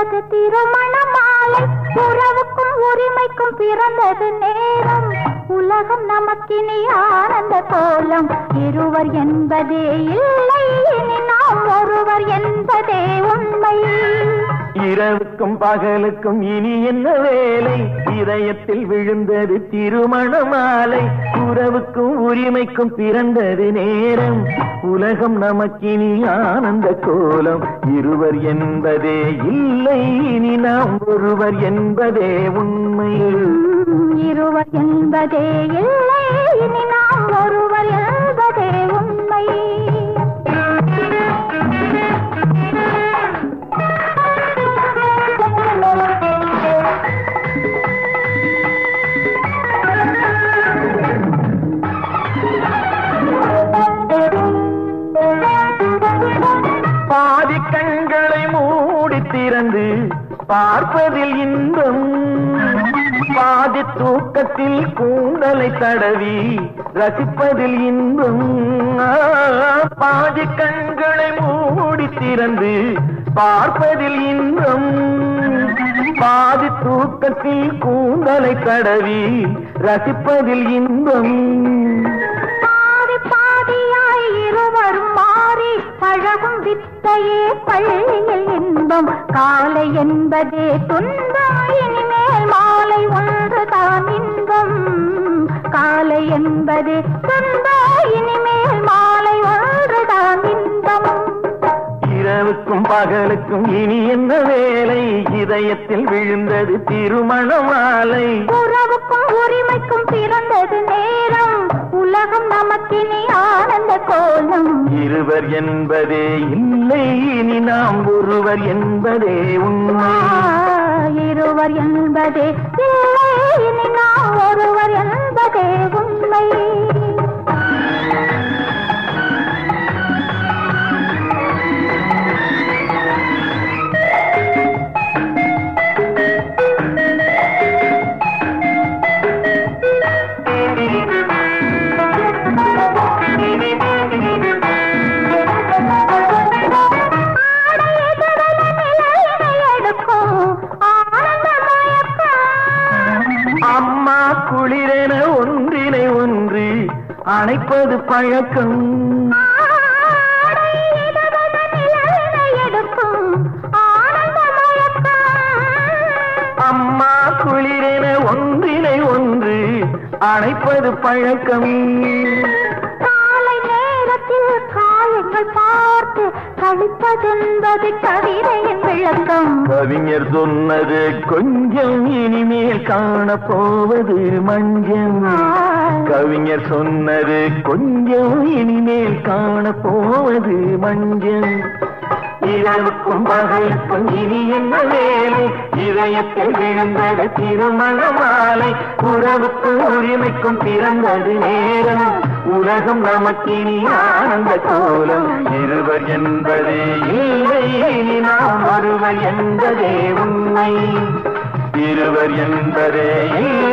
பிறந்தது திருமண மாலை, உறவுக்கும் உரிமைக்கும் பிறந்தது நேரம். உலகம் நமக்கினி ஆனந்த கோலம், இருவர் என்பதே இல்லை, இனி நாம் ஒருவர் என்பதே உண்மை. இரவுக்கும் பகலுக்கும் இனி என்ன வேலை, இதயத்தில் விழுந்தது திருமண மாலை, உறவுக்கும் உரிமைக்கும் பிறந்தது நேரம். உலகம் நமக்கினி ஆனந்த கோலம், இருவர் என்பதே இல்லை, இனி நாம் ஒருவர் என்பதே உண்மை. இருவர் என்பதே இல்லை, இனி நாம் ஒருவர் என்பதே உண்மை. பாதி கண்களை மூடி திறந்து பார்ப்பதில் இன்பம், பாதி தூக்கத்தில் கூந்தலை தடவி ரசிப்பதில் இன்பம். பாதி கண்களை மூடி திறந்து பார்ப்பதில் இன்பம், பாதி தூக்கத்தில் கூந்தலை தடவி ரசிப்பதில் இன்பம். பாதி பாதியாய் இருவரும் மாறி பழகும் வித்தையே பள்ளியில் இன்பம். காலை என்பதே துன்பம், இனிமேல் மாலை ஒன்றுதான் இன்பம். காலை என்பதே துன்பம், இனிமேல் மாலை ஒன்றுதான் இன்பம். இரவுக்கும் பகலுக்கும் இனி என்ன வேலை, இதயத்தில் விழுந்தது திருமண மாலை, உறவுக்கும் உரிமைக்கும் பிறந்தது நேரம். உலகம் நமக்கினி ஆனந்த கோலம், இருவர் என்பதே இல்லை, இனி நாம் ஒருவர் என்பதே உண்மை. இருவர் என்பதே இல்லை, இனி நாம் ஒருவர் என்பதே உண்மை. அம்மா குளிரென ஒன்றினை ஒன்று அணைப்பது பழக்கம், அம்மா குளிரென ஒன்றினை ஒன்று அணைப்பது பழக்கம். காலை நேரத்தில் காயங்கள் பார்த்து கழிப்பதென்பது கவிதையின் விளக்கம். கவிஞர் சொன்னது கொஞ்சம், இனிமேல் காணப்போவது மஞ்சம். கவிஞர் சொன்னது கொஞ்சம், இனிமேல் காணப்போவது மஞ்சம். இரவுக்கும் பகலுக்கும் இனி என்ன வேலை, இதயத்தில் விழுந்தது திருமண மாலை, உறவுக்கும் உரிமைக்கும் பிறந்தது நேரம். உலகம் நமக்கினி ஆனந்த கோலம், இருவர் என்பதே இல்லை, இனி நாம் ஒருவர் என்பதே உண்மை. இருவர் என்பதே இல்லை.